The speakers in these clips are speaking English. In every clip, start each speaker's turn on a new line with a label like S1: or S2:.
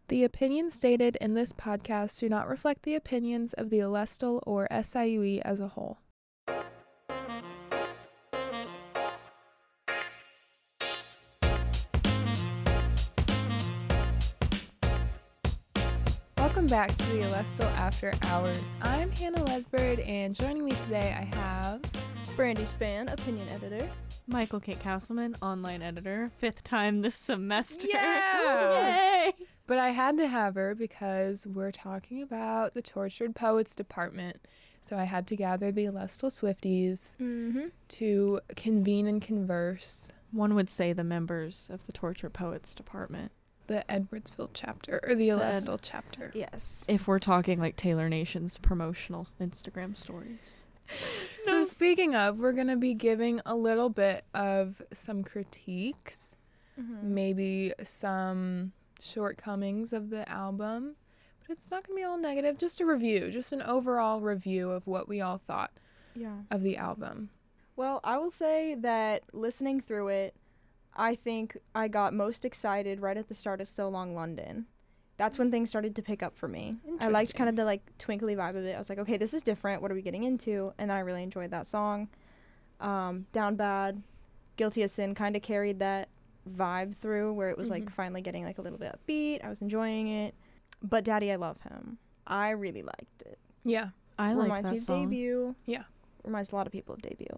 S1: The opinions stated in this podcast do not reflect the opinions of the Alestle or SIUE as a whole. Welcome back to the Alestle After Hours. I'm Hannah Ledford, and joining me today I have
S2: Brandy Span, opinion editor.
S3: Michael Kate Castleman, online editor. 5th time this semester.
S1: Yeah!
S3: Yay!
S1: But I had to have her because we're talking about the Tortured Poets Department. So I had to gather the Alestle Swifties to convene and converse.
S3: One would say the members of the Torture Poets Department.
S1: The Edwardsville chapter, or the Alestle chapter.
S2: Yes.
S3: If we're talking like Taylor Nation's promotional Instagram stories.
S1: So speaking of, we're going to be giving a little bit of some critiques, maybe some shortcomings of the album, but it's not going to be all negative, just a review, just an overall review of what we all thought of the album.
S2: Well, I will say that listening through it, I think I got most excited right at the start of So Long London. That's when things started to pick up for me. I liked kind of the twinkly vibe of it. I was like, okay, this is different. What are we getting into? And then I really enjoyed that song. Down Bad, Guilty as Sin kind of carried that vibe through where it was finally getting a little bit upbeat. I was enjoying it. But Daddy, I Love Him, I really liked it.
S1: Yeah.
S3: I like
S2: Reminds
S3: that
S2: me of
S3: song.
S2: Debut.
S1: Yeah.
S2: Reminds a lot of people of Debut.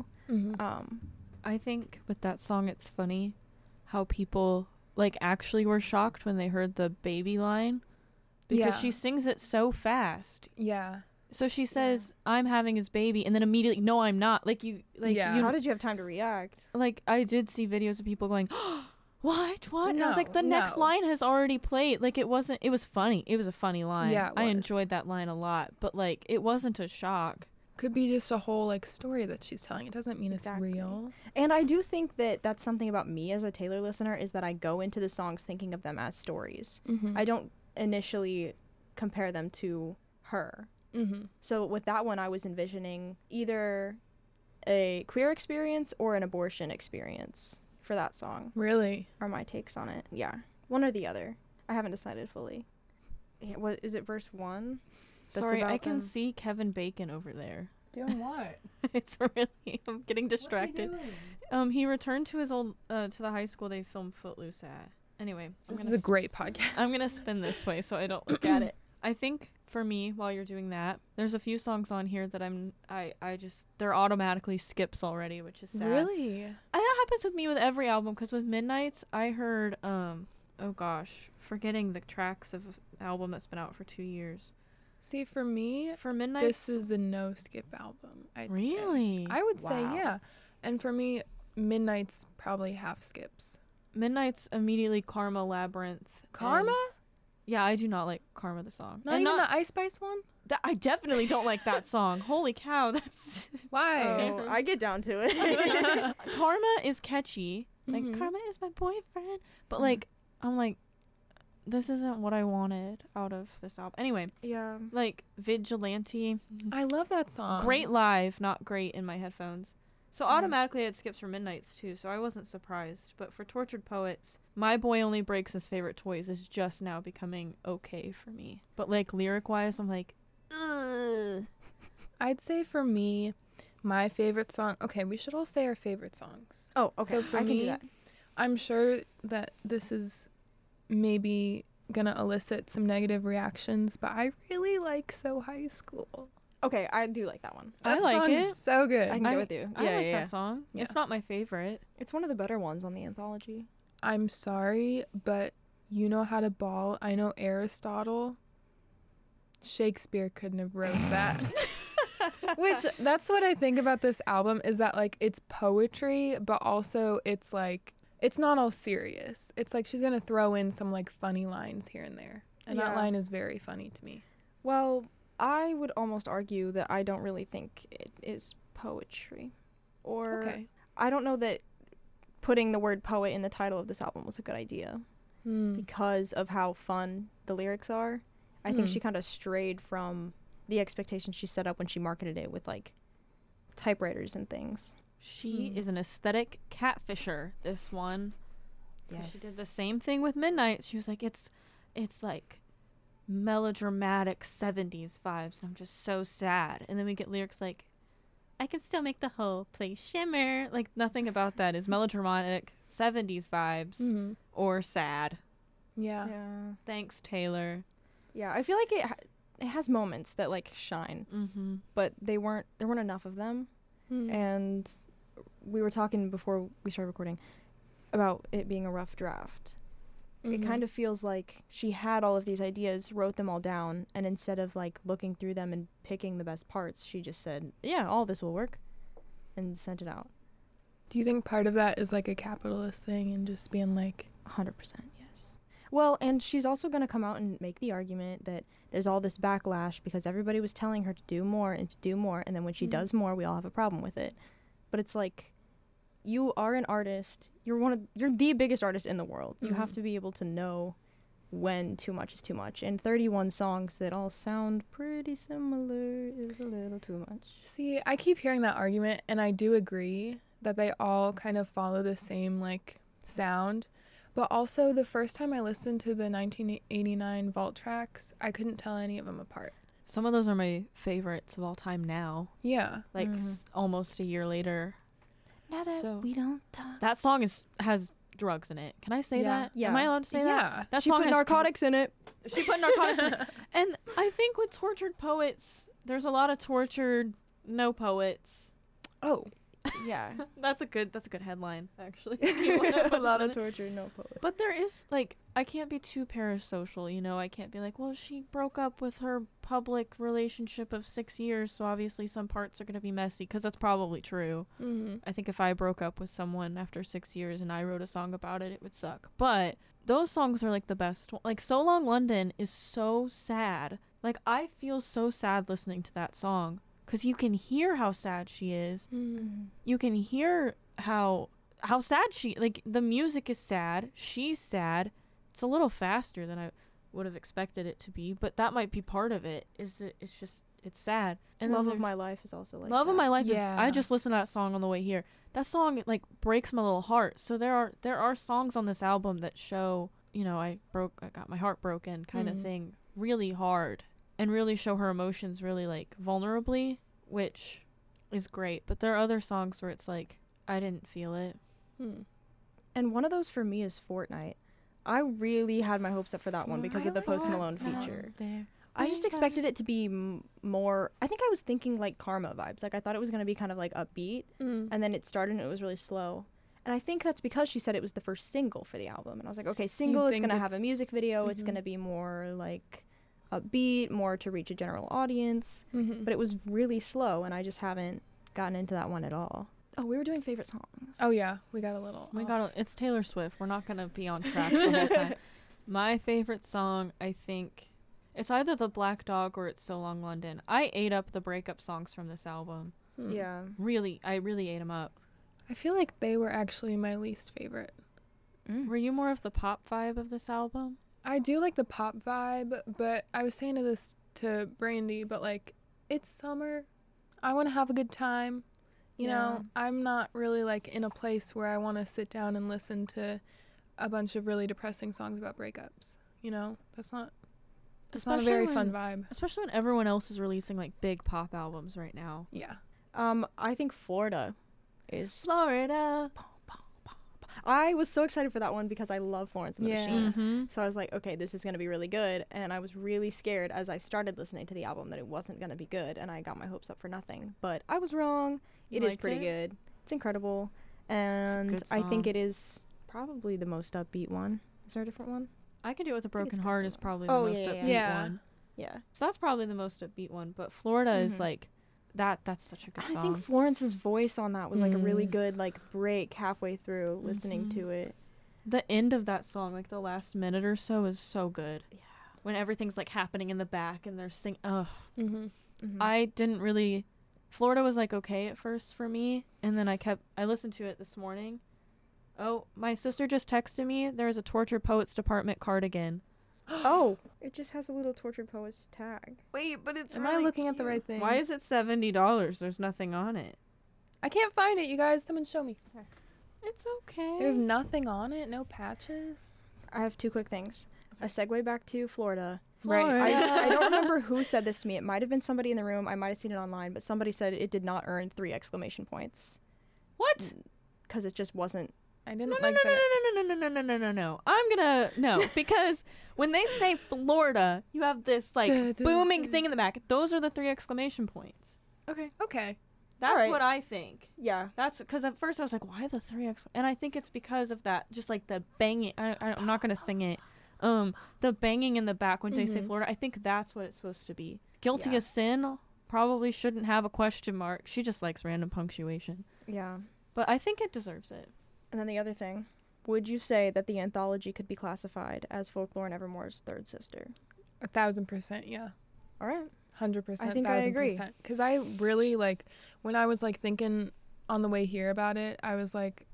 S3: I think with that song it's funny how people actually were shocked when they heard the baby line because she sings it so fast.
S1: Yeah.
S3: So she says, I'm having his baby, and then immediately, no, I'm not.
S2: How did you have time to react?
S3: I did see videos of people going, oh, what? And I was like, the next
S1: No.
S3: line has already played. It was funny. It was a funny line.
S1: Yeah, it
S3: I
S1: was.
S3: enjoyed that line a lot, but it wasn't a shock.
S1: Could be just a whole story that she's telling. It doesn't mean
S2: Exactly.
S1: it's real.
S2: And I do think that that's something about me as a Taylor listener is that I go into the songs thinking of them as stories. I don't initially compare them to her. So with that one, I was envisioning either a queer experience or an abortion experience for that song.
S1: Really?
S2: Are my takes on it. Yeah. One or the other. I haven't decided fully. Yeah, what is it, verse 1?
S3: Sorry, I can see Kevin Bacon over there.
S1: Doing what?
S3: It's really, I'm getting distracted. He returned to his old, to the high school they filmed Footloose at. Anyway,
S1: This is a great podcast.
S3: I'm going to spin this way so I don't look at it. I think for me, while you're doing that, there's a few songs on here that they're automatically skips already, which is sad.
S1: Really?
S3: That happens with me with every album, because with Midnights, I heard, forgetting the tracks of an album that's been out for 2 years.
S1: See, for me,
S3: For Midnights,
S1: this is a no-skip album, I'd say.
S3: really?
S1: I would say,
S2: Wow.
S1: yeah. And for me, Midnight's probably half skips.
S3: Midnight's immediately Karma, Labyrinth.
S1: Karma?
S3: Yeah, I do not like Karma the song.
S1: Not even the Ice Spice one?
S3: I definitely don't like that song. Holy cow, that's
S1: Why?
S2: Oh, I get down to it.
S3: Karma is catchy. Karma is my boyfriend. But I'm like, this isn't what I wanted out of this album. Anyway,
S2: Yeah.
S3: Vigilante.
S1: I love that song.
S3: Great live, not great in my headphones. So automatically it skips for Midnights too, so I wasn't surprised. But for Tortured Poets, My Boy Only Breaks His Favorite Toys is just now becoming okay for me. But lyric-wise, I'm like, ugh.
S1: I'd say for me, my favorite song... Okay, we should all say our favorite songs.
S2: Oh, okay.
S1: So for
S2: I can
S1: me,
S2: do that.
S1: I'm sure that this is maybe gonna elicit some negative reactions, but I really like So High School.
S2: Okay, I do like that one.
S1: That
S3: I like
S1: song's
S3: it.
S1: so good.
S2: I can go with you.
S3: I like that song.
S1: Yeah.
S3: It's not my favorite.
S2: It's one of the better ones on the anthology.
S1: I'm sorry, but You Know How to Ball. I know Aristotle. Shakespeare couldn't have wrote that. Which, that's what I think about this album, is that it's poetry, but also it's it's not all serious. It's she's gonna throw in some funny lines here and there, and that
S2: Yeah.
S1: line is very funny to me.
S2: Well, I would almost argue that I don't really think it is poetry. Or
S1: Okay.
S2: I don't know that putting the word poet in the title of this album was a good idea because of how fun the lyrics are. I think she kind of strayed from the expectations she set up when she marketed it with typewriters and things.
S3: She is an aesthetic catfisher, this one.
S2: Yes.
S3: She did the same thing with Midnight. She was like, it's it's like melodramatic 70s vibes. I'm just so sad. And then we get lyrics like, I can still make the whole place shimmer. Like, nothing about that is melodramatic 70s vibes or sad.
S1: Yeah.
S3: Thanks, Taylor.
S2: Yeah, I feel like it has moments that like shine, but there weren't enough of them. And we were talking before we started recording about it being a rough draft. It kind of feels like she had all of these ideas, wrote them all down, and instead of like looking through them and picking the best parts, she just said, yeah, all this will work, and sent it out.
S1: Do you think part of that is like a capitalist thing and just being like
S2: 100%, yes. Well, and she's also going to come out and make the argument that there's all this backlash because everybody was telling her to do more, and then when she does more, we all have a problem with it. But it's like, you are an artist. You're the biggest artist in the world. You have to be able to know when too much is too much. And 31 songs that all sound pretty similar is a little too much.
S1: See, I keep hearing that argument, and I do agree that they all kind of follow the same like sound. But also, the first time I listened to the 1989 Vault tracks, I couldn't tell any of them apart.
S3: Some of those are my favorites of all time now.
S1: Yeah.
S3: Like, almost a year later.
S2: Now that we don't talk.
S3: That song has drugs in it. Can I say that?
S2: Yeah.
S3: Am I allowed to say that? That
S2: She
S3: song
S2: put
S3: has
S2: narcotics in it.
S3: She put narcotics in it. And I think with Tortured Poets, there's a lot of tortured no poets.
S1: Oh.
S2: Yeah.
S3: That's a good headline, actually.
S2: A lot of torture, no poet.
S3: But there is, like, I can't be too parasocial, you know? I can't be like, well, she broke up with her public relationship of 6 years, so obviously some parts are going to be messy, because that's probably true. I think if I broke up with someone after 6 years and I wrote a song about it, it would suck. But those songs are, like, the best. Like, So Long London is so sad. Like, I feel so sad listening to that song. Because you can hear how sad she is. You can hear how sad like, the music is sad. She's sad. It's a little faster than I would have expected it to be, but that might be part of it. It's sad. And
S2: Love of My Life is also like
S3: Love
S2: that.
S3: of My Life
S1: Yeah.
S3: is, I just listened to that song on the way here. That song, like, breaks my little heart. So there are songs on this album that show, you know, I got my heart broken kind of thing really hard. And really show her emotions really, like, vulnerably, which is great. But there are other songs where it's like, I didn't feel it.
S2: And one of those for me is Fortnite. I really had my hopes up for that one because of the Post Malone feature. I just expected it to be more, I think I was thinking like Karma vibes. Like, I thought it was going to be kind of like upbeat, and then it started and it was really slow. And I think that's because she said it was the first single for the album. And I was like, okay, single, it's going to have a music video. It's going to be more like upbeat, more to reach a general audience, but it was really slow, and I just haven't gotten into that one at all. Oh, we were doing favorite songs.
S1: Oh yeah, we got a little.
S3: It's Taylor Swift. We're not gonna be on track the whole time. My favorite song, I think, it's either The Black Dog or it's So Long London. I ate up the breakup songs from this album.
S2: Yeah,
S3: I really ate them up.
S1: I feel like they were actually my least favorite.
S3: Were you more of the pop vibe of this album?
S1: I do like the pop vibe, but I was saying this to Brandy, but like, it's summer. I want to have a good time. You know, I'm not really like in a place where I want to sit down and listen to a bunch of really depressing songs about breakups. You know, that's not a very fun vibe.
S3: Especially when everyone else is releasing like big pop albums right now.
S1: Yeah.
S2: I think Florida is
S3: Florida.
S2: I was so excited for that one because I love Florence and the Machine.
S3: Mm-hmm.
S2: So I was like, okay, this is going to be really good. And I was really scared as I started listening to the album that it wasn't going to be good. And I got my hopes up for nothing. But I was wrong. It is pretty good. It's incredible. And I think it is probably the most upbeat one. Is there a different one?
S3: I Can Do It With a Broken Heart is probably the
S2: Oh,
S3: most
S2: yeah,
S3: upbeat one.
S2: Yeah.
S3: So that's probably the most upbeat one. But Florida is like, that's such a good song.
S2: I think Florence's voice on that was like a really good like break halfway through listening to it.
S3: The end of that song, like the last minute or so, is so good. Yeah. When everything's like happening in the back and they're singing. I didn't really. Florida was like okay at first for me, and then I listened to it this morning. Oh, my sister just texted me. There's a Tortured Poets Department cardigan.
S2: Oh, it just has a little Tortured Poets tag.
S3: Wait, but it's
S1: Am I looking at the right thing?
S3: Why is it $70? There's nothing on it.
S1: I can't find it, you guys. Someone show me.
S3: It's okay.
S1: There's nothing on it? No patches?
S2: I have two quick things. a segue back to Florida.
S1: Right.
S2: I don't remember who said this to me. It might have been somebody in the room. I might have seen it online, but somebody said it did not earn 3 exclamation points.
S3: What?
S2: Because it just wasn't.
S1: I didn't
S3: No,
S1: like that.
S3: no. I'm gonna no, because when they say Florida, you have this like booming thing in the back. Those are the 3 exclamation points.
S2: Okay.
S1: Okay.
S3: That's
S2: Alright.
S3: what I think.
S2: Yeah.
S3: That's because at first I was like, why the 3 and I think it's because of that, just like the banging. I'm not gonna sing it. The banging in the back when they say Florida. I think that's what it's supposed to be. Guilty
S2: Yeah.
S3: as sin probably shouldn't have a question mark. She just likes random punctuation.
S2: Yeah.
S3: But I think it deserves it.
S2: And then the other thing, would you say that the anthology could be classified as Folklore and Evermore's third sister?
S1: 1,000%. Yeah.
S2: All right.
S1: 100%.
S2: I think I agree.
S1: Because I really like, when I was like thinking on the way here about it, I was like,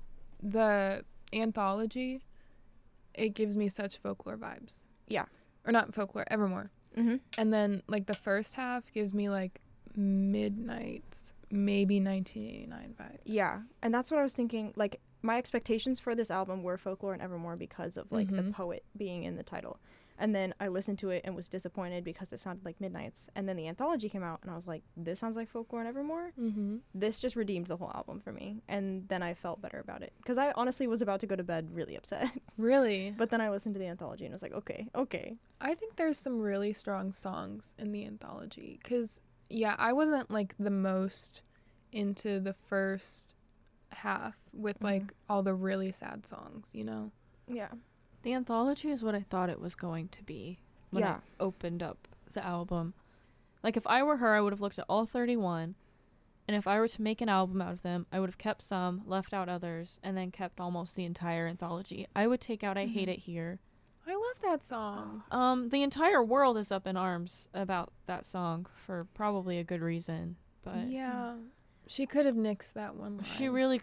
S1: the anthology, it gives me such folklore vibes.
S2: Yeah.
S1: Or not folklore, Evermore.
S2: Mm-hmm.
S1: And then like the first half gives me like Midnight's, maybe 1989 vibes.
S2: Yeah. And that's what I was thinking. Like, my expectations for this album were Folklore and Evermore because of like the poet being in the title. And then I listened to it and was disappointed because it sounded like Midnight's. And then the anthology came out and I was like, this sounds like Folklore and Evermore.
S1: Mm-hmm.
S2: This just redeemed the whole album for me. And then I felt better about it. Because I honestly was about to go to bed really upset.
S1: Really?
S2: But then I listened to the anthology and I was like, okay.
S1: I think there's some really strong songs in the anthology. Because, yeah, I wasn't like the most into the first half with like all the really sad songs, you know?
S2: Yeah.
S3: The anthology is what I thought it was going to be when I opened up the album. Like, if I were her, I would have looked at all 31, and if I were to make an album out of them, I would have kept some, left out others, and then kept almost the entire anthology. I would take out I Hate It Here.
S1: I love that song.
S3: The entire world is up in arms about that song for probably a good reason, but
S1: yeah. She could have nixed that one line.
S3: she really...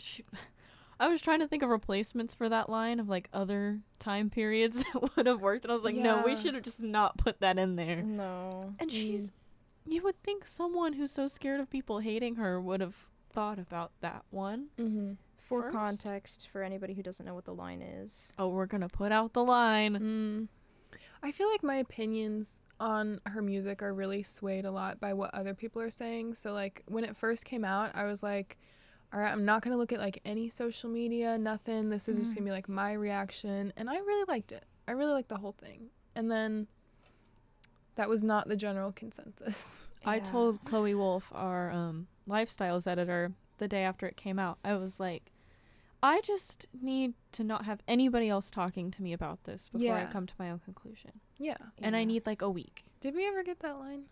S3: I was trying to think of replacements for that line of like other time periods that would have worked, and I was like, no, we should have just not put that in there.
S2: No.
S3: And she's, you would think someone who's so scared of people hating her would have thought about that one.
S1: Mm-hmm.
S2: For
S3: first.
S2: context, for anybody who doesn't know what the line is.
S3: Oh, we're gonna put out the line.
S1: I feel like my opinions on her music are really swayed a lot by what other people are saying. So like when it first came out, I was like, all right, I'm not going to look at like any social media, nothing. This is just going to be like my reaction. And I really liked it. I really liked the whole thing. And then that was not the general consensus.
S3: I told Chloe Wolf, our lifestyles editor, the day after it came out, I was like, I just need to not have anybody else talking to me about this before I come to my own conclusion.
S1: Yeah.
S3: And I need like a week.
S1: Did we ever get that line?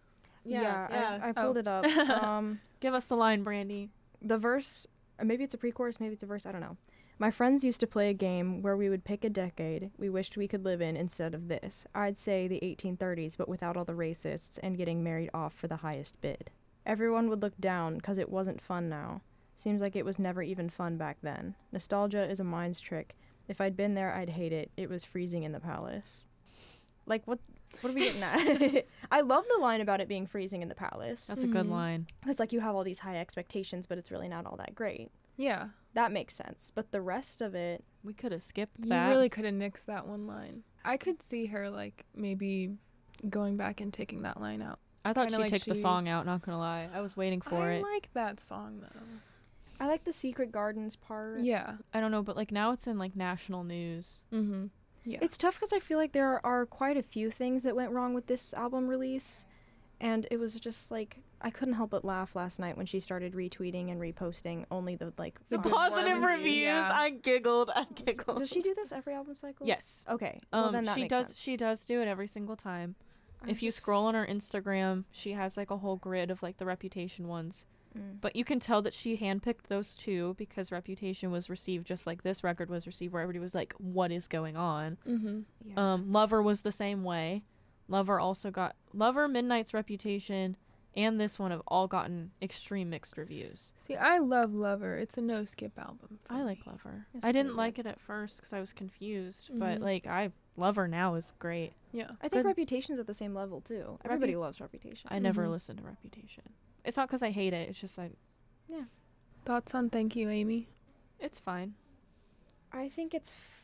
S2: Yeah. I pulled it up.
S3: Give us the line, Brandy.
S2: The verse, maybe it's a pre-chorus, maybe it's a verse, I don't know. My friends used to play a game where we would pick a decade we wished we could live in instead of this. I'd say the 1830s, but without all the racists and getting married off for the highest bid. Everyone would look down because it wasn't fun now. Seems like it was never even fun back then. Nostalgia is a mind's trick. If I'd been there, I'd hate it. It was freezing in the palace. Like, what are we getting at? I love the line about it being freezing in the palace.
S3: That's a good line.
S2: Because, like, you have all these high expectations, but it's really not all that great.
S1: Yeah.
S2: That makes sense. But the rest of it...
S3: We could have skipped
S1: You
S3: that.
S1: really could have nixed that one line. I could see her, like, maybe going back and taking that line out.
S3: I thought
S1: Kinda
S3: she'd
S1: like
S3: take the song out, not gonna lie. I was waiting for it.
S1: I like that song, though.
S2: I like the Secret Gardens part.
S1: Yeah.
S3: I don't know, but like now it's in like national news.
S1: Mm-hmm. Yeah.
S2: It's tough because I feel like there are quite a few things that went wrong with this album release. And it was just like, I couldn't help but laugh last night when she started retweeting and reposting only the like...
S3: The
S1: good
S3: positive
S1: ones.
S3: reviews.
S1: Yeah.
S3: I giggled.
S2: Does she do this every album cycle?
S3: Yes.
S2: Okay. Well, then that
S3: she
S2: makes
S3: does.
S2: sense.
S3: She does do it every single time.
S2: I'm
S3: If you
S2: just-
S3: scroll on her Instagram, she has like a whole grid of like the Reputation ones. But you can tell that she handpicked those two because Reputation was received just like this record was received, where everybody was like, "What is going on?"
S1: Mm-hmm.
S2: Yeah.
S3: Lover was the same way. Lover also got Midnight's Reputation, and this one have all gotten extreme mixed reviews.
S1: See, I love Lover. It's a no-skip album. for
S3: I
S1: me.
S3: like Lover.
S2: It's
S3: I didn't
S2: really
S3: like it at first because I was confused, but
S1: Mhm.
S3: like Lover now is great.
S1: Yeah.
S2: I think
S3: good-
S2: Reputation's at the same level, too. Everybody loves Reputation.
S3: I never
S1: Mhm.
S3: listened to Reputation. It's not because I hate it. It's just
S1: Thoughts on Thank You, Amy?
S3: it's fine.
S2: I think it's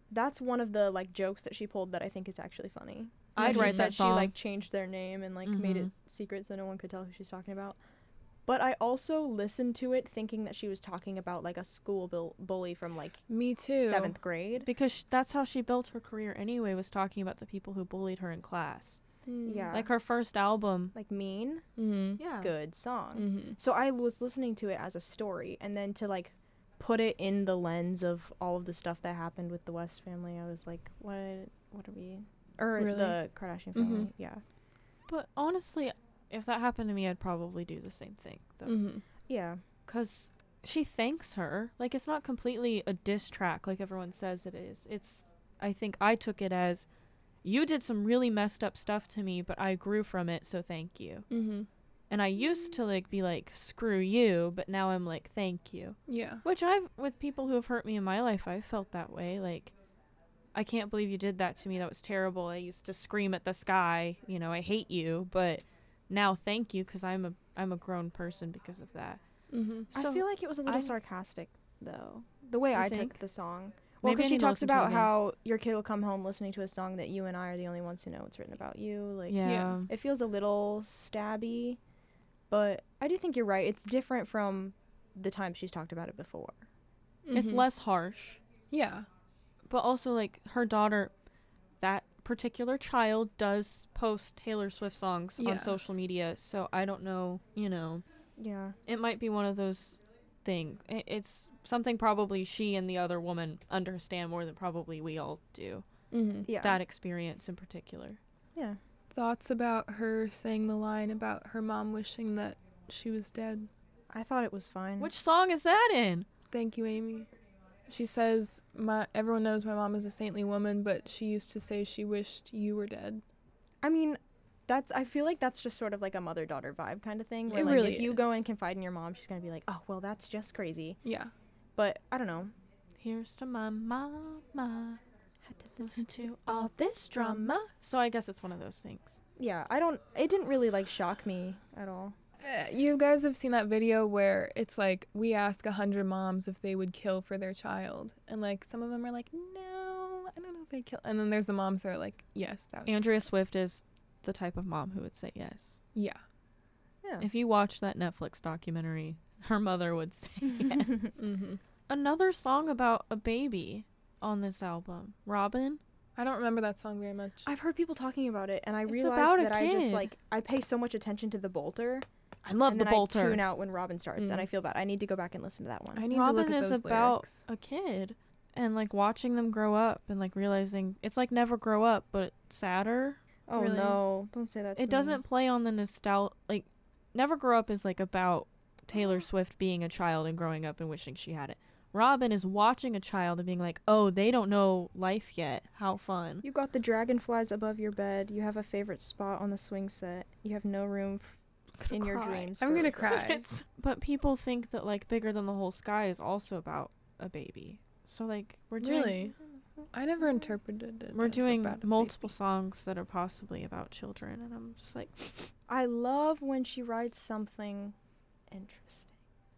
S2: that's one of the like jokes that she pulled that I think is actually funny.
S3: I'd
S2: She
S3: write
S2: said
S3: that song.
S2: She like changed their name and like made it secret so no one could tell who she's talking about. But I also listened to it thinking that she was talking about like a school bully from like
S1: Me too.
S2: 7th grade.
S3: Because that's how she built her career anyway, was talking about the people who bullied her in class.
S2: Yeah.
S3: Like her first album.
S2: Like Mean.
S1: Mm-hmm.
S3: Yeah.
S2: Good song.
S1: Mm-hmm.
S2: So I was listening to it as a story, and then to like put it in the lens of all of the stuff that happened with the West family, I was like, what are we? Or
S1: Really?
S2: the Kardashian family.
S1: Mhm.
S2: Yeah.
S3: But honestly, if that happened to me, I'd probably do the same thing, though.
S1: Mm-hmm.
S2: Yeah.
S3: Because she thanks her. Like, it's not completely a diss track like everyone says it is. I think I took it as, you did some really messed up stuff to me, but I grew from it, so thank you.
S1: Mm-hmm.
S3: And I used to, like, be like, screw you, but now I'm like, thank you.
S1: Yeah.
S3: Which with people who have hurt me in my life, I've felt that way. Like, I can't believe you did that to me. That was terrible. I used to scream at the sky, I hate you, but now thank you, because I'm a grown person because of that.
S1: Mm-hmm.
S2: I feel like it was a little
S3: I-
S2: sarcastic, though. The way
S3: You
S2: I
S3: think?
S2: took the song. Well,
S3: Maybe I
S2: because she
S3: need to
S2: talks
S3: listen to it
S2: about
S3: again.
S2: how your kid will come home listening to a song that you and I are the only ones who know it's written about you. Like,
S3: Yeah.
S2: it feels a little stabby, but I do think you're right. It's different from the time she's talked about it before.
S3: It's
S1: Mhm.
S3: less harsh.
S1: Yeah.
S3: But also, like, her daughter, that particular child does post Taylor Swift songs
S1: Yeah.
S3: on social media, so I don't know,
S2: Yeah.
S3: it might be one of those things. It's something probably she and the other woman understand more than probably we all do.
S1: Mm-hmm.
S2: Yeah.
S3: That experience in particular.
S2: Yeah.
S1: Thoughts about her saying the line about her mom wishing that she was dead.
S2: I thought it was fine.
S3: Which song is that in?
S1: Thank you, Amy. She says, everyone knows my mom is a saintly woman, but she used to say she wished you were dead.
S2: I mean, I feel like that's just sort of like a mother-daughter vibe kind of thing. Where
S1: It
S2: like,
S1: really
S2: if you go
S1: is.
S2: and confide in your mom, she's going to be like, oh, well, that's just crazy.
S1: Yeah.
S2: But I don't know.
S3: Here's to my mama. Had to listen to all this drama. So I guess it's one of those things.
S2: Yeah, it didn't really like shock me at all.
S1: You guys have seen that video where it's like, we ask 100 moms if they would kill for their child. And like, some of them are like, no, I don't know if I'd kill. And then there's the moms that are like, yes, that was
S3: Andrea Swift is the type of mom who would say yes.
S1: Yeah.
S2: Yeah.
S3: If you watch that Netflix documentary, her mother would say yes.
S1: Mm-hmm.
S3: Another song about a baby on this album, Robin.
S1: I don't remember that song very much.
S2: I've heard people talking about it, and I
S3: It's
S2: realized
S3: about a
S2: that I just
S3: kid.
S2: like I pay so much attention to the bolter,
S3: I love
S2: and
S3: the
S2: then
S3: bolter.
S2: I tune out when Robin starts, and
S1: Mm.
S2: I feel bad. I need to go back and listen to that one.
S1: I need to
S3: Robin
S1: look at
S3: is
S1: those
S3: about
S1: lyrics.
S3: a kid and like watching them grow up and like realizing it's like Never Grow Up, but sadder.
S2: Oh
S1: Really?
S2: no, don't say that to
S3: It
S2: me.
S3: doesn't play on the nostalgia. Like Never Grow Up is like about Taylor Swift being a child and growing up and wishing she had it. Robin is watching a child and being like, oh, they don't know life yet. How fun.
S2: You got the dragonflies above your bed. You have a favorite spot on the swing set. You have no room in your dreams.
S1: I'm
S2: for
S1: gonna
S2: regrets.
S1: cry.
S3: But people think that like Bigger Than the Whole Sky is also about a baby. So like we're doing
S1: Really? I never interpreted it.
S3: we're
S1: as
S3: doing
S1: about a
S3: multiple
S1: baby.
S3: songs that are possibly about children, and I'm just like,
S2: I love when she writes something interesting.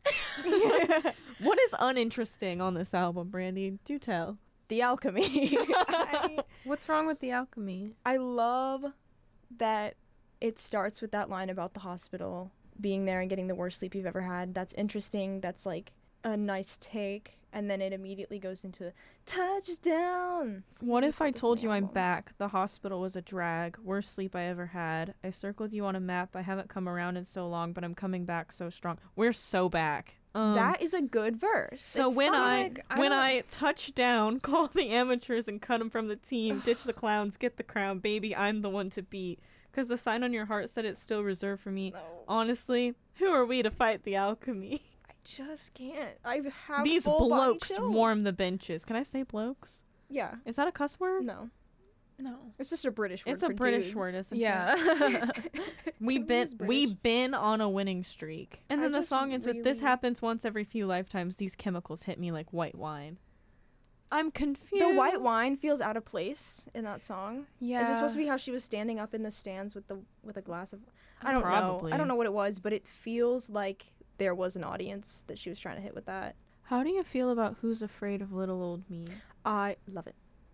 S3: what is uninteresting on this album, Brandy? Do tell.
S2: The alchemy.
S1: What's wrong with the alchemy?
S2: I love that it starts with that line about the hospital being there and getting the worst sleep you've ever had. That's interesting. That's like a nice take. And then it immediately goes into touchdown.
S3: What if I
S2: Focus on
S3: told
S2: the
S3: you I'm
S2: album.
S3: back? The hospital was a drag. Worst sleep I ever had. I circled you on a map. I haven't come around in so long, but I'm coming back so strong. We're so back.
S2: That is a good verse.
S3: So
S2: It's
S3: when
S1: Sonic, I don't-
S3: I touch down, call the amateurs and cut them from the team, ditch the clowns, get the crown, baby, I'm the one to beat. Because the sign on your heart said it's still reserved for me.
S2: No,
S3: Honestly, who are we to fight the alchemy?
S2: I just can't. I have
S3: These
S2: full body
S3: blokes
S2: chills.
S3: warm the benches. Can I say blokes?
S2: Yeah.
S3: Is that a cuss word?
S2: No.
S1: No.
S2: It's just a British word
S3: It's a
S2: for
S3: British
S2: dudes.
S3: word, isn't it?
S1: Yeah.
S3: We've been on a winning streak. And
S2: I
S3: then the
S2: just
S3: song ends with, this
S2: really-
S3: happens once every few lifetimes. These chemicals hit me like white wine. I'm confused.
S2: The white wine feels out of place in that song.
S1: Yeah.
S2: Is this supposed to be how she was standing up in the stands with a glass of? I don't
S3: Probably.
S2: know. I don't know what it was, but it feels like there was an audience that she was trying to hit with that.
S3: How do you feel about Who's Afraid of Little Old Me?
S2: I love it.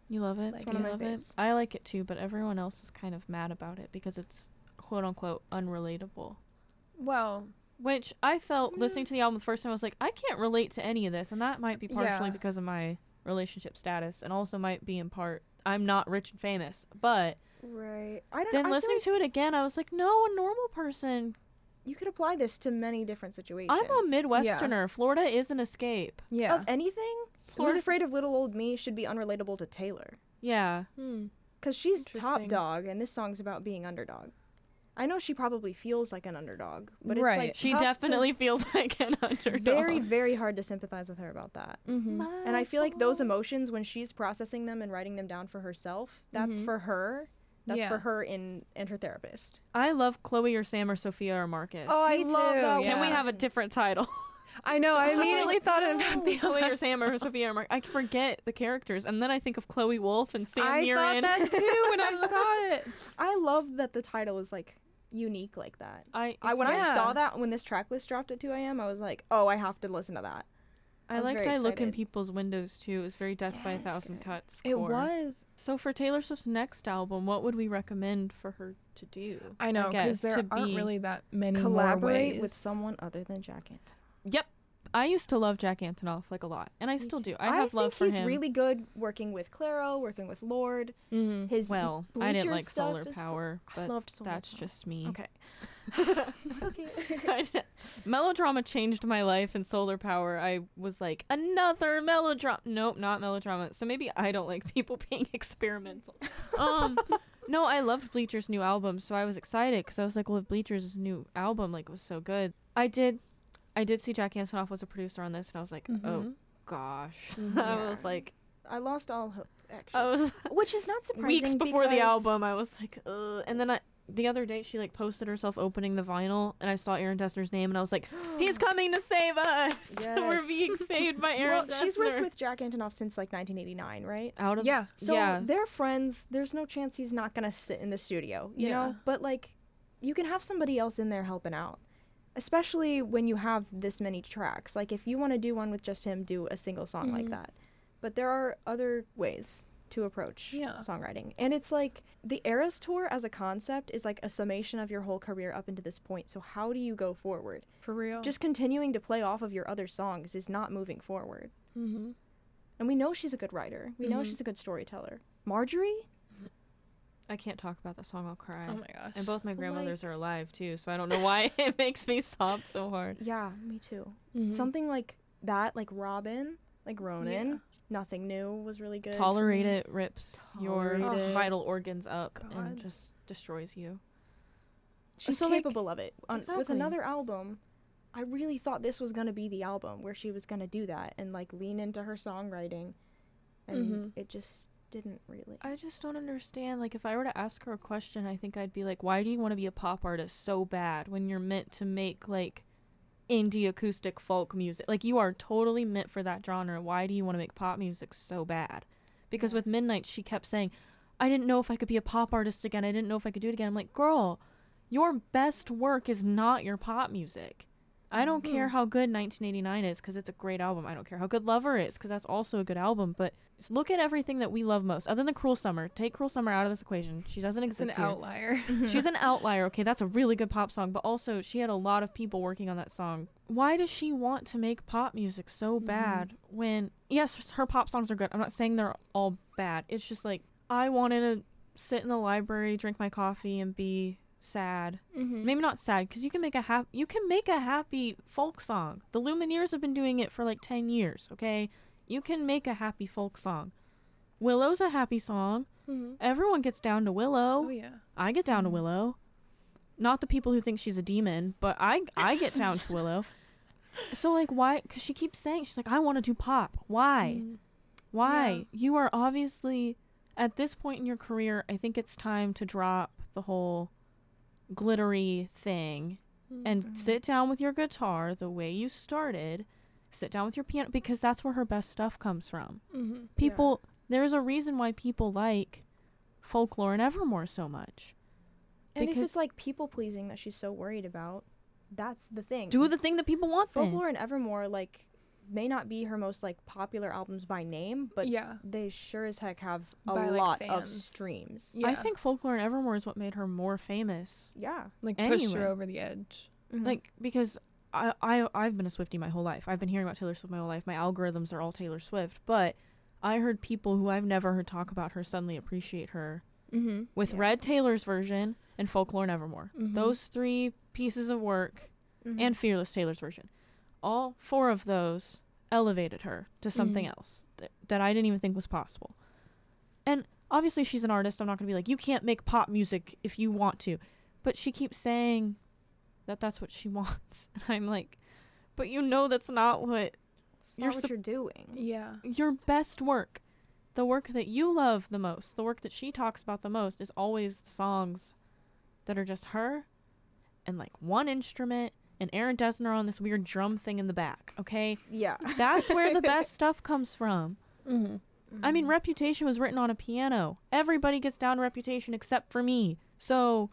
S3: You love it?
S1: Like,
S2: It's one of my
S3: love it?
S2: faves.
S3: I like it too, but everyone else is kind of mad about it because it's quote unquote unrelatable.
S1: Well,
S3: Which I felt listening to the album the first time, I was like, I can't relate to any of this, and that might be partially
S1: Yeah.
S3: because of my relationship status, and also might be in part I'm not rich and famous. But
S2: Right. I don't.
S3: then
S2: I
S3: listening
S2: feel
S3: to it again, I was like, no, a normal person.
S2: you could apply this to many different situations.
S3: I'm a Midwesterner. Florida is an escape.
S1: yeah.
S2: Of anything, Who's
S3: Florida,
S2: Afraid of Little Old Me should be unrelatable to Taylor.
S3: yeah.
S1: Hmm.
S2: Because she's top
S1: Interesting.
S2: dog, and this song's about being underdog. I know she probably feels like an underdog, but
S1: Right.
S2: it's like
S3: She
S2: tough to-
S3: definitely feels like an underdog.
S2: very, very hard to sympathize with her about that.
S1: Mm-hmm.
S2: And I feel like those emotions, when she's processing them and writing them down for herself, that's
S1: Mhm.
S2: for her. That's
S1: Yeah.
S2: for her and her therapist.
S3: I love Chloe or Sam or Sophia or Marcus.
S2: I
S1: Me
S2: love
S1: too,
S2: that.
S1: yeah.
S3: Can we have a different title?
S1: I know. I immediately thought about the
S3: Chloe or
S1: last
S3: Sam or Sophia or Mark. I forget the characters, and then I think of Chloe Wolfe and Sam
S1: I
S3: Mirren.
S1: thought that too when I saw it.
S2: I love that the title is like unique like that. When I
S1: Yeah.
S2: saw that, when this track list dropped at 2 a.m., I was like, oh, I have to listen to that.
S3: I
S2: was
S3: liked
S2: very
S3: I Look in
S2: excited.
S3: People's Windows too. It was very Death by a Thousand
S2: Yes.
S3: Cuts.
S1: It
S3: core.
S1: was.
S3: So for Taylor Swift's next album, what would we recommend for her to do?
S1: I know, because
S3: guess,
S1: there
S3: to
S1: aren't
S3: be-
S1: really that many
S2: Collaborate
S1: more ways.
S2: with someone other than Jack Antonoff.
S3: Yep. I used to love Jack Antonoff like a lot, and I still do. I have love
S2: think
S3: for
S2: he's
S3: him.
S2: really good working with Claro, working with Lord.
S1: Mm-hmm.
S2: His
S3: Well, I didn't
S2: Bleachers
S3: like
S2: stuff
S3: Solar
S2: is-
S3: Power,
S2: I
S3: but
S2: loved Solar
S3: that's
S2: Power.
S3: just me.
S2: Okay. Okay.
S3: Melodrama changed my life, and Solar Power, I was like, another melodrama. Nope, not melodrama. So maybe I don't like people being experimental. No, I loved Bleacher's new album, so I was excited because I was like, well, if Bleacher's new album like was so good, I did see Jack Antonoff was a producer on this, and I was like, oh gosh, I was like,
S2: I lost all hope, actually.
S3: I was
S2: Which is not surprising.
S3: weeks before the
S2: because-
S3: album, I was like, ugh. And then the other day, she like posted herself opening the vinyl, and I saw Aaron Dessner's name, and I was like, he's coming to save us. We're
S2: Yes.
S3: being saved by Aaron
S2: Well, she's worked
S3: Dessner.
S2: with Jack Antonoff since like 1989, right?
S3: Out of
S1: Yeah.
S2: So
S3: yeah.
S2: they're friends. There's no chance he's not gonna sit in the studio, you
S1: Yeah.
S2: know. But like, you can have somebody else in there helping out, especially when you have this many tracks. Like, if you want to do one with just him, do a single song like
S1: Mhm.
S2: that. But there are other ways to approach
S1: Yeah.
S2: songwriting, and it's like the Eras Tour as a concept is like a summation of your whole career up into this point. So how do you go forward?
S1: For real.
S2: Just continuing to play off of your other songs is not moving forward.
S1: Mm-hmm.
S2: And we know she's a good writer. We know
S1: Mhm.
S2: she's a good storyteller. Marjorie?
S3: I can't talk about that song. I'll cry.
S1: Oh my gosh.
S3: And both my
S2: Like-
S3: grandmothers are alive too, so I don't know why it makes me sob so hard.
S2: Yeah, me too.
S1: Mhm.
S2: Something like that, like Robin, like Ronan.
S1: Yeah.
S2: Nothing New was really good. for
S3: Tolerate
S2: me.
S3: It rips your
S2: Tolerate
S1: It.
S3: vital organs up
S1: God.
S3: and just destroys you.
S2: She's
S3: So, like,
S2: capable of it. With
S3: exactly.
S2: another album, I really thought this was going to be the album where she was going to do that and like lean into her songwriting. And
S1: Mhm.
S2: it just didn't really.
S3: I just don't understand. Like, if I were to ask her a question, I think I'd be like, why do you want to be a pop artist so bad when you're meant to make, like, indie acoustic folk music? Like, you are totally meant for that genre. Why do you want to make pop music so bad? Because with Midnight, she kept saying, I didn't know if I could be a pop artist again. I didn't know if I could do it again. I'm like, girl, your best work is not your pop music. I don't care how good 1989 is because it's a great album. I don't care how good Lover is because that's also a good album. But just look at everything that we love most. Other than Cruel Summer. Take Cruel Summer out of this equation. She doesn't
S1: It's
S3: exist
S1: an
S3: here.
S1: outlier.
S3: She's an outlier. Okay, that's a really good pop song. But also, she had a lot of people working on that song. Why does she want to make pop music so bad when, yes, her pop songs are good. I'm not saying they're all bad. It's just like, I wanted to sit in the library, drink my coffee, and be sad.
S1: Mm-hmm.
S3: Maybe not sad, because you can make a happy folk song. The Lumineers have been doing it for like 10 years, okay? You can make a happy folk song. Willow's a happy song.
S1: Mm-hmm.
S3: Everyone gets down to Willow.
S1: Oh yeah.
S3: I get down to Willow. Not the people who think she's a demon, but I get down to Willow. So, like, why? Because she keeps saying, she's like, I want to do pop. Why?
S1: Mhm.
S3: Why?
S1: Yeah.
S3: You are obviously, at this point in your career, I think it's time to drop the whole glittery thing and sit down with your guitar the way you started. Sit down with your piano, because that's where her best stuff comes from.
S1: Mm-hmm.
S3: People, there's a reason why people like Folklore and Evermore so much.
S2: And if
S3: because-
S2: it's like people pleasing that she's so worried about, that's the thing.
S3: Do the thing that people want then.
S2: Folklore and Evermore, like, may not be her most like popular albums by name, but
S1: yeah,
S2: they sure as heck have a
S1: By, like,
S2: lot of
S1: fans.
S2: streams.
S1: yeah.
S3: I think Folklore and Evermore is what made her more famous.
S2: Yeah.
S1: like pushed
S3: anyway.
S1: her over the edge.
S2: Mhm.
S3: Like, because I've been a Swiftie my whole life. I've been hearing about Taylor Swift my whole life. My algorithms are all Taylor Swift. But I heard people who I've never heard talk about her suddenly appreciate her
S1: Mm-hmm.
S3: with
S2: Yeah.
S3: Red Taylor's version and Folklore and Evermore.
S1: Mhm.
S3: Those 3 pieces of work
S2: Mhm.
S3: and Fearless Taylor's version. All 4 of those elevated her to something
S1: Mhm.
S3: else that I didn't even think was possible. And obviously she's an artist. I'm not going to be like, you can't make pop music if you want to. But she keeps saying that that's what she wants. And I'm like, but you know that's not what
S2: It's
S3: you're
S2: not what you're doing.
S1: Yeah.
S3: your best work. The work that you love the most, the work that she talks about the most is always the songs that are just her and like one instrument and Aaron Dessner on this weird drum thing in the back, okay?
S2: Yeah.
S3: That's where the best stuff comes from.
S1: Mm-hmm.
S3: I mean, Reputation was written on a piano. Everybody gets down Reputation except for me. So,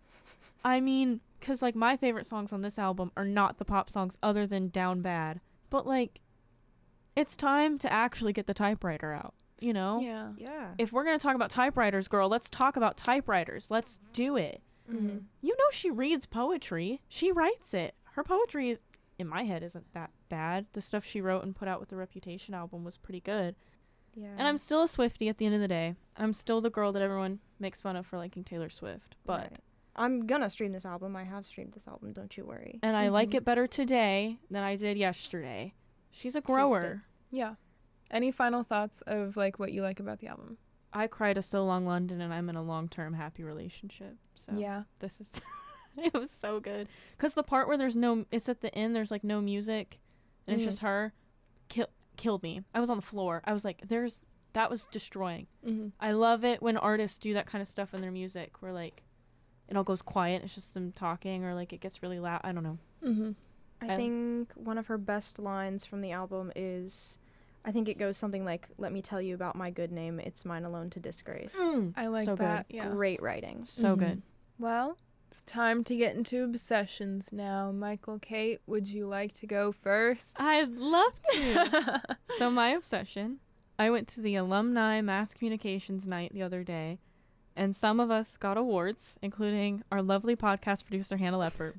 S3: I mean, because, like, my favorite songs on this album are not the pop songs other than Down Bad. But, like, it's time to actually get the typewriter out, you know?
S1: Yeah.
S2: Yeah.
S3: If we're going to talk about typewriters, girl, let's talk about typewriters. Let's do it.
S1: Mm-hmm.
S3: You know she reads poetry. She writes it. Her poetry, is, in my head, isn't that bad. The stuff she wrote and put out with the Reputation album was pretty good.
S2: Yeah.
S3: And I'm still a Swiftie at the end of the day. I'm still the girl that everyone makes fun of for liking Taylor Swift. But
S2: Right. I'm gonna stream this album. I have streamed this album. Don't you worry.
S3: and I like
S1: Mhm.
S3: it better today than I did yesterday. She's a
S2: Taste it.
S3: grower.
S1: Yeah. Any final thoughts of like what you like about the album?
S3: I cried a So Long London and I'm in a long-term happy relationship. So
S1: Yeah.
S3: this is it was so good. Cuz the part where there's no it's at the end there's like no music and it's
S1: Mhm.
S3: just her killed me. I was on the floor. I was like that was destroying.
S1: Mm-hmm.
S3: I love it when artists do that kind of stuff in their music where like it all goes quiet. It's just them talking or like it gets really loud. I don't know.
S1: Mm-hmm.
S2: I think one of her best lines from the album is, I think it goes something like, "Let me tell you about my good name. It's mine alone to disgrace."
S1: I like
S3: so
S1: that.
S3: good.
S1: Yeah.
S2: Great writing.
S3: So
S1: Mhm.
S3: good.
S1: Well, it's time to get into obsessions now. Michael, Kate, would you like to go first?
S3: I'd love to. So my obsession, I went to the alumni mass communications night the other day, and some of us got awards, including our lovely podcast producer Hannah Leffert.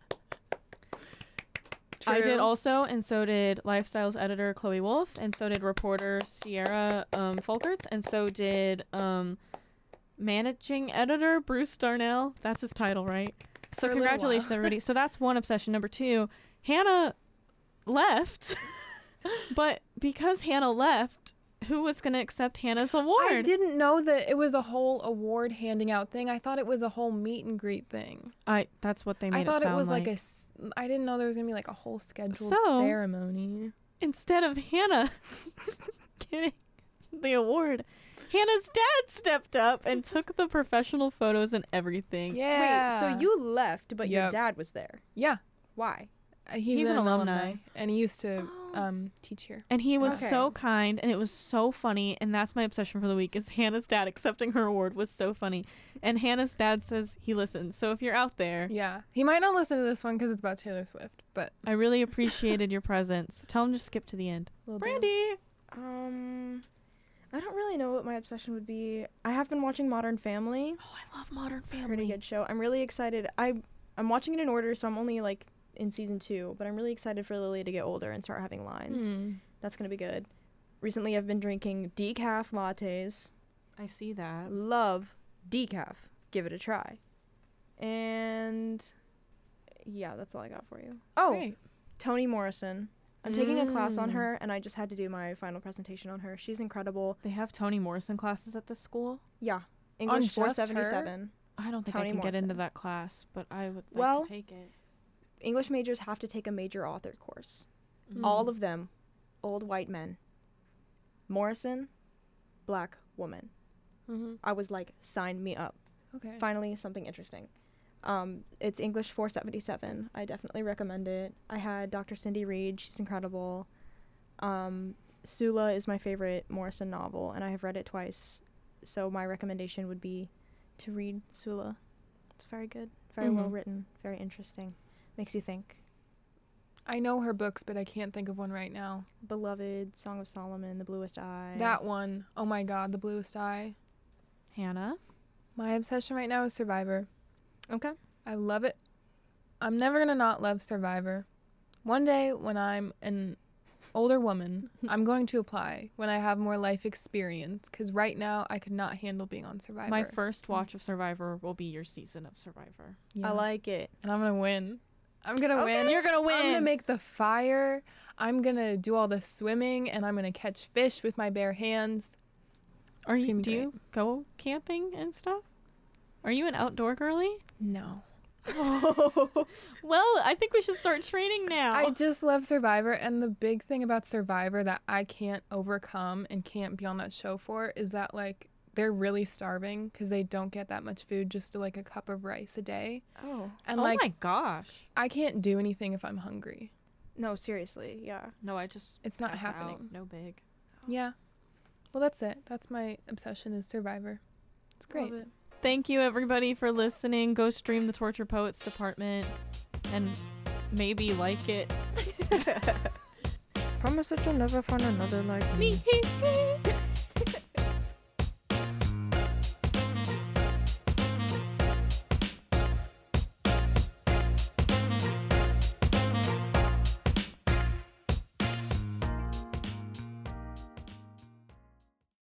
S3: I did
S1: True.
S3: also, and so did Lifestyles editor Chloe Wolf, and so did reporter Sierra Folkerts, and so did managing editor Bruce Darnell. That's his title, right? So
S1: For a little
S3: congratulations,
S1: while.
S3: everybody. So that's one obsession. Number 2, Hannah left, but because Hannah left, who was going to accept Hannah's award?
S1: I didn't know that it was a whole award handing out thing. I thought it was a whole meet and greet thing.
S3: That's what they made
S1: I thought
S3: it sound
S1: it was
S3: like.
S1: I didn't know there was going to be like a whole scheduled
S3: So-
S1: ceremony.
S3: Instead of Hannah getting the award, Hannah's dad stepped up and took the professional photos and everything.
S1: Yeah.
S2: Wait, so you left, but your
S1: Yep.
S2: dad was there.
S1: Yeah.
S2: Why?
S1: He's
S3: an
S1: an
S3: alumni.
S1: alumni. And he used to teach here.
S3: And he was
S2: Okay.
S3: so kind, and it was so funny, and that's my obsession for the week is Hannah's dad accepting her award was so funny. And Hannah's dad says he listens. So if you're out there,
S1: Yeah. He might not listen to this one because it's about Taylor Swift, but
S3: I really appreciated your presence. Tell him to skip to the end.
S1: we'll do.
S3: Brandy!
S2: I don't really know what my obsession would be. I have been watching Modern Family.
S3: Oh, I love Modern Family.
S2: Pretty good show. I'm really excited. I'm watching it in order, so I'm only like in season 2, but I'm really excited for Lily to get older and start having lines.
S1: Hmm.
S2: That's gonna be good. Recently, I've been drinking decaf lattes.
S3: I see that.
S2: Love decaf. Give it a try. And yeah, that's all I got for you. Oh,
S1: Great.
S2: Toni Morrison. I'm taking a class on
S1: Mm.
S2: her, and I just had to do my final presentation on her. She's incredible.
S3: They have Toni Morrison classes at this school?
S2: Yeah, English
S1: just her?
S2: 477.
S3: I don't think
S2: Toni
S3: I can get into
S2: Morrison.
S3: that class, but I would like
S2: Well,
S3: to take it.
S2: English majors have to take a major authored course.
S1: Mm.
S2: All of them, old white men. Morrison, black woman.
S1: Mm-hmm.
S2: I was like, sign me up.
S1: Okay.
S2: Finally, something interesting. It's English 477. I definitely recommend it. I had Dr. Cindy Reed. She's incredible. Sula is my favorite Morrison novel, and I have read it twice. So my recommendation would be to read Sula. It's very good, very
S1: Mhm.
S2: well written, very interesting. Makes you think.
S1: I know her books, but I can't think of one right now.
S2: Beloved, Song of Solomon, The Bluest Eye.
S1: That one. Oh my god, The Bluest Eye.
S3: Hannah?
S1: My obsession right now is Survivor.
S2: Okay.
S1: I love it. I'm never going to not love Survivor. One day when I'm an older woman, I'm going to apply when I have more life experience, because right now I could not handle being on Survivor.
S3: My first watch of Survivor will be your season of Survivor.
S1: Yeah.
S2: I like it.
S1: And I'm going to win. I'm going to win.
S3: You're gonna win.
S1: I'm going to make the fire. I'm going to do all the swimming, and I'm going to catch fish with my bare hands.
S3: Are
S1: It's
S3: you?
S1: gonna be
S3: Do you go camping and stuff? Are you an outdoor girly?
S1: No.
S3: Well, I think we should start training now.
S1: I just love Survivor, and the big thing about Survivor that I can't overcome and can't be on that show for is that, like, they're really starving because they don't get that much food, just like a cup of rice a day.
S2: Oh.
S1: And
S3: oh
S1: like,
S3: my gosh.
S1: I can't do anything if I'm hungry.
S2: No, seriously. Yeah.
S3: No, I just
S1: It's not
S3: pass
S1: happening.
S3: out. No big.
S1: Yeah. Well, that's it. That's my obsession is Survivor. It's great.
S2: Love it.
S3: Thank you everybody for listening. Go stream the Torture Poets department and maybe like it.
S2: Promise that you'll never find another like me.
S3: Me.